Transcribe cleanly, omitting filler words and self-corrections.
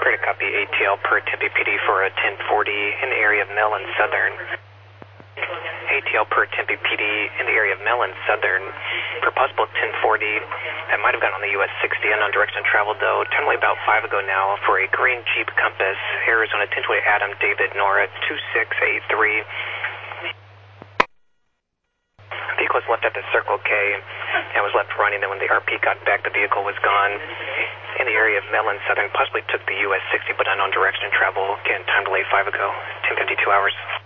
Pretty copy ATL per Tempe PD for a 1040 in the area of Mellon Southern. ATL per Tempe PD in the area of Mellon Southern for possible 1040. That might have gone on the US 60 unknown direction of travel though. Turned away about 5 ago now for a green Jeep Compass, Arizona 1020 Adam David Nora 2683. Vehicle was left at the Circle K and was left running. Then when the RP got back, the vehicle was gone in the area of Mellon Southern. Possibly took the US 60 but unknown direction of travel. Again, time delay 5 ago, 10:52 hours.